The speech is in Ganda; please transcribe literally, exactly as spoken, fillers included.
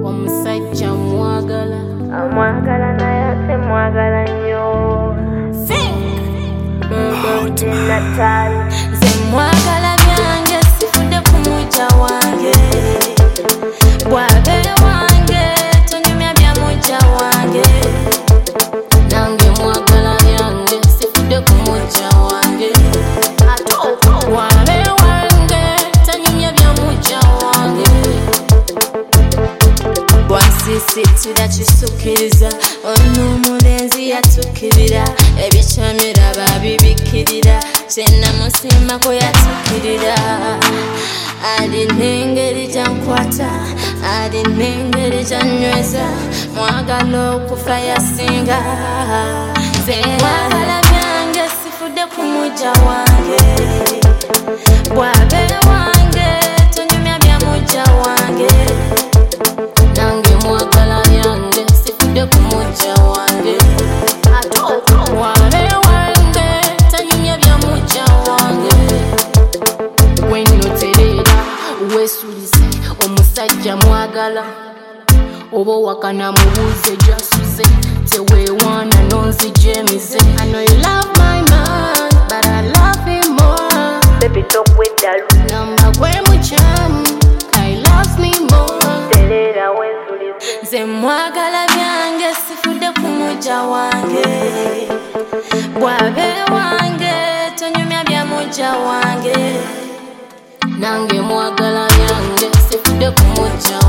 Omusajja mwagala amwagala naye ate mwagala nnyo. Natali nze mwagala byange sifudde ku mujja wange bw'abeera wange tonyumya bya mujja wange nange mwagala byange sifudde ku mujja wange bw'abeera wange tonyumya bya mujja wange bw'ansiisitira kisukkiriza ono omulenzi yatukkirira ebikyamira babibikirira kyenamusiimako yatukkirira alina engeri gyankwata alina engeri gyanyweza mwagala okufa yasinga nze mwagala byange sifudde ku mujja wange bw'abeera wange tonyumya bya mujja wange nange mwagala byange sifudde ku mujja wange bw'abeera wange tanyumya bya mujja wange wennoterera weesulize omusajja mwagala oba owakana mubuuze gyasuze teweewaana nonzija emize I know you love my man but I love him more baby tokweddalu gamba gwe mukyamu I love me more terera wensulize nze mwagala byange sifudde ku mujja wange bw'abeera wange tonyumya bya mujja wange nange mwagala byange sifudde ku mujja